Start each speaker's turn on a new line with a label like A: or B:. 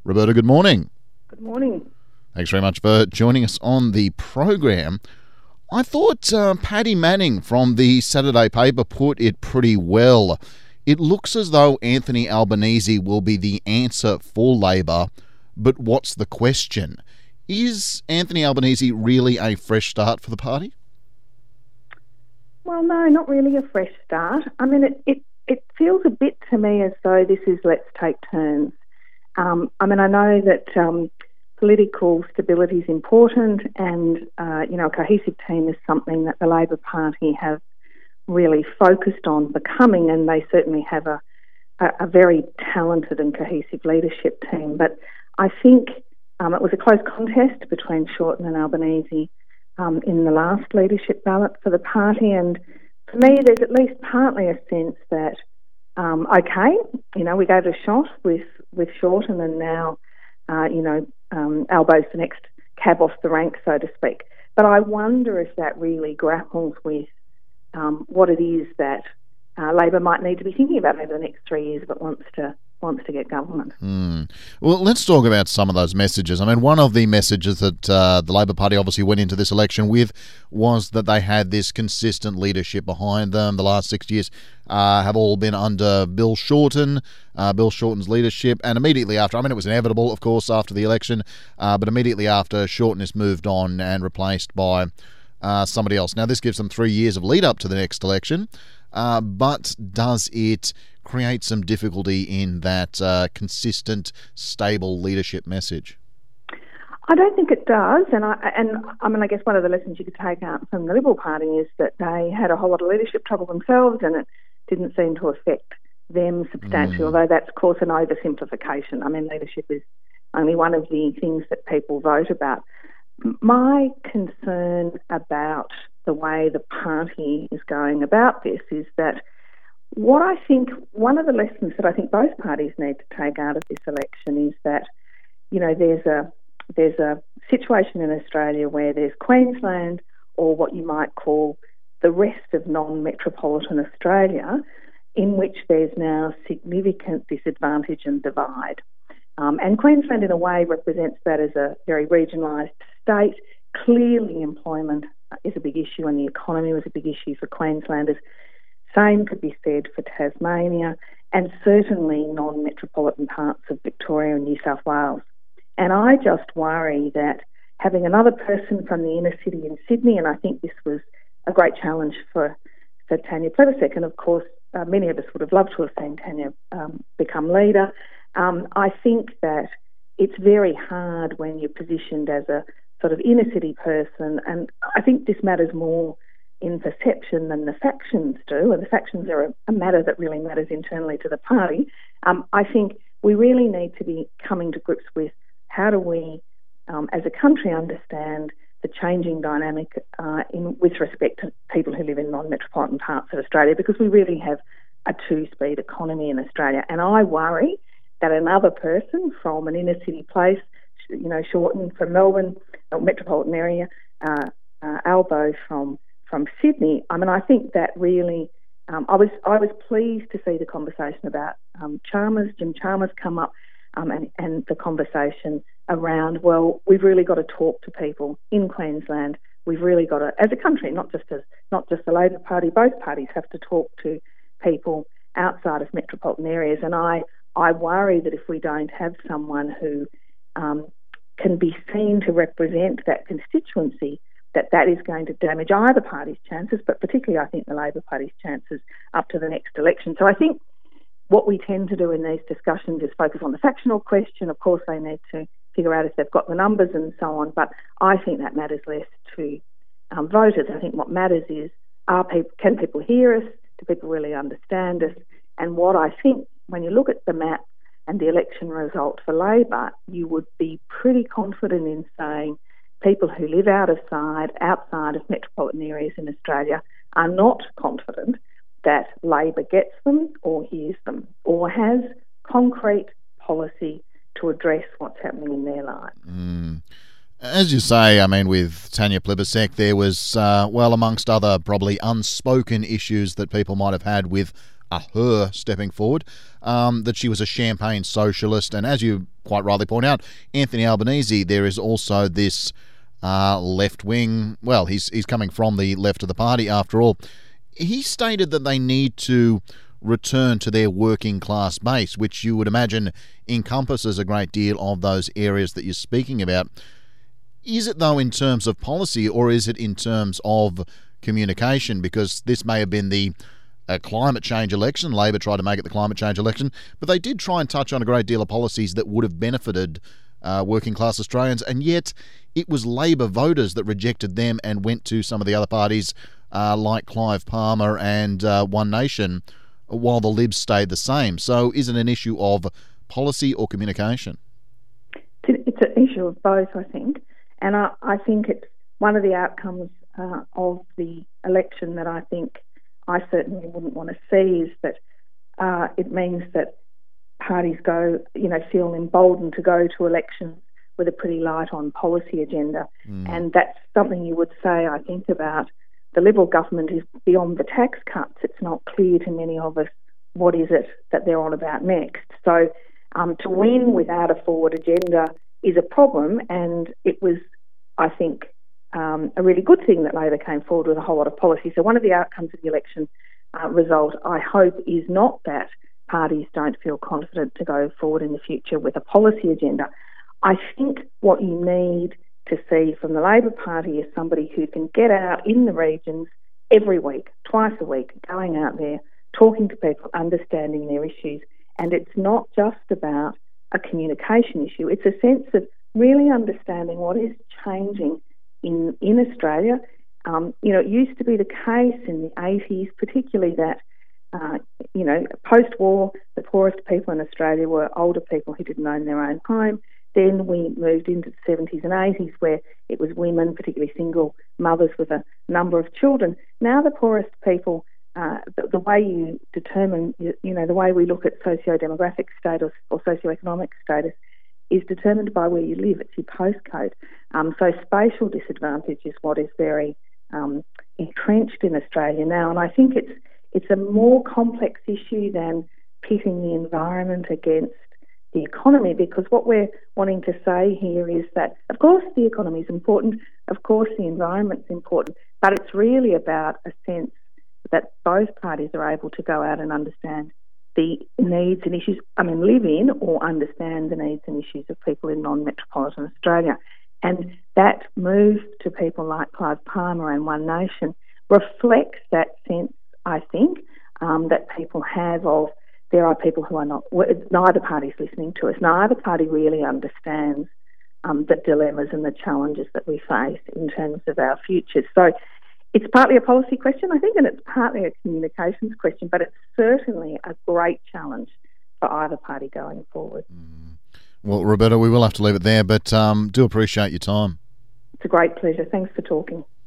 A: Roberta, good morning.
B: Good morning.
A: Thanks very much for joining us on the program. I thought Paddy Manning from the Saturday paper put it pretty well. It looks as though Anthony Albanese will be the answer for Labor, but what's the question? Is Anthony Albanese really a fresh start for the party?
B: Well, no, not really a fresh start. I mean, it feels a bit to me as though this is let's take turns. I know that political stability is important, and a cohesive team is something that the Labor Party have really focused on becoming, and they certainly have a very talented and cohesive leadership team. But I think it was a close contest between Shorten and Albanese in the last leadership ballot for the party, and for me, there's at least partly a sense that we gave it a shot with Shorten, and now Albo's the next cab off the rank, so to speak. But I wonder if that really grapples with what it is that Labor might need to be thinking about over the next 3 years if it wants to get government.
A: Well, let's talk about some of those messages. I mean, one of the messages that the Labor Party obviously went into this election with was that they had this consistent leadership behind them. The last 6 years have all been under Bill Shorten, Bill Shorten's leadership, and immediately after, it was inevitable, of course, after the election, but immediately after, Shorten is moved on and replaced by somebody else. Now, this gives them 3 years of lead up to the next election, but does it create some difficulty in that consistent, stable leadership message?
B: I don't think it does, and I guess one of the lessons you could take out from the Liberal Party is that they had a whole lot of leadership trouble themselves, and it didn't seem to affect them substantially, although that's, of course, an oversimplification. Leadership is only one of the things that people vote about. My concern about the way the party is going about this is that what I think, one of the lessons that I think both parties need to take out of this election is that, there's a situation in Australia where there's Queensland, or what you might call the rest of non-metropolitan Australia, in which there's now significant disadvantage and divide. And Queensland, in a way, represents that as a very regionalised state. Clearly, employment is a big issue, and the economy was a big issue for Queenslanders. Same could be said for Tasmania, and certainly non-metropolitan parts of Victoria and New South Wales. And I just worry that having another person from the inner city in Sydney, and I think this was a great challenge for Tanya Plibersek, and of course many of us would have loved to have seen Tanya become leader. I think that it's very hard when you're positioned as a sort of inner city person, and I think this matters more in perception than the factions do, and the factions are a matter that really matters internally to the party. I think we really need to be coming to grips with how do we, as a country, understand the changing dynamic with respect to people who live in non-metropolitan parts of Australia, because we really have a two-speed economy in Australia. And I worry that another person from an inner city place, Shorten from Melbourne, metropolitan area, Albo from Sydney. I think that really, I was pleased to see the conversation about Jim Chalmers come up, and the conversation around, well, we've really got to talk to people in Queensland. We've really got to, as a country, not just the Labor Party, both parties have to talk to people outside of metropolitan areas. And I worry that if we don't have someone who can be seen to represent that constituency, that is going to damage either party's chances, but particularly I think the Labor Party's chances up to the next election. So I think what we tend to do in these discussions is focus on the factional question. Of course, they need to figure out if they've got the numbers and so on, but I think that matters less to voters. I think what matters is, can people hear us? Do people really understand us? And what I think, when you look at the map and the election result for Labor, you would be pretty confident in saying people who live outside of metropolitan areas in Australia are not confident that Labor gets them or hears them or has concrete policy to address what's happening in their lives.
A: As you say, with Tanya Plibersek, there was, amongst other probably unspoken issues that people might have had with her stepping forward, that she was a champagne socialist. And as you quite rightly point out, Anthony Albanese, there is also this left wing. Well, he's coming from the left of the party after all. He stated that they need to return to their working class base, which you would imagine encompasses a great deal of those areas that you're speaking about. Is it, though, in terms of policy, or is it in terms of communication? Because this may have been the climate change election. Labor tried to make it the climate change election, but they did try and touch on a great deal of policies that would have benefited working class Australians, and yet it was Labor voters that rejected them and went to some of the other parties like Clive Palmer and One Nation, while the Libs stayed the same. So is it an issue of policy or communication?
B: It's an issue of both, I think. And I think it's one of the outcomes of the election that I think I certainly wouldn't want to see is that it means that parties feel emboldened to go to elections with a pretty light on policy agenda. And that's something you would say, I think, about the Liberal government is beyond the tax cuts. It's not clear to many of us what is it that they're on about next. So to win without a forward agenda is a problem, and it was, I think, a really good thing that Labor came forward with a whole lot of policy. So one of the outcomes of the election result, I hope, is not that parties don't feel confident to go forward in the future with a policy agenda. I think what you need to see from the Labor Party is somebody who can get out in the regions every week, twice a week, going out there, talking to people, understanding their issues. And it's not just about a communication issue. It's a sense of really understanding what is changing in Australia. It used to be the case in the 80s, particularly that, post-war, the poorest people in Australia were older people who didn't own their own home. Then we moved into the 70s and 80s where it was women, particularly single mothers with a number of children. Now the poorest people, the way you determine, the way we look at socio-demographic status or socio-economic status is determined by where you live. It's your postcode. So spatial disadvantage is what is very entrenched in Australia now. And I think it's a more complex issue than pitting the environment against the economy, because what we're wanting to say here is that, of course, the economy is important, of course, the environment's important, but it's really about a sense that both parties are able to go out and understand the needs and issues, live in or understand the needs and issues of people in non-metropolitan Australia. And that move to people like Clive Palmer and One Nation reflects that sense, I think, that people have of there are people who are not, neither party's listening to us, neither party really understands the dilemmas and the challenges that we face in terms of our futures. So it's partly a policy question, I think, and it's partly a communications question, but it's certainly a great challenge for either party going forward.
A: Well, Roberta, we will have to leave it there, but do appreciate your time.
B: It's a great pleasure. Thanks for talking.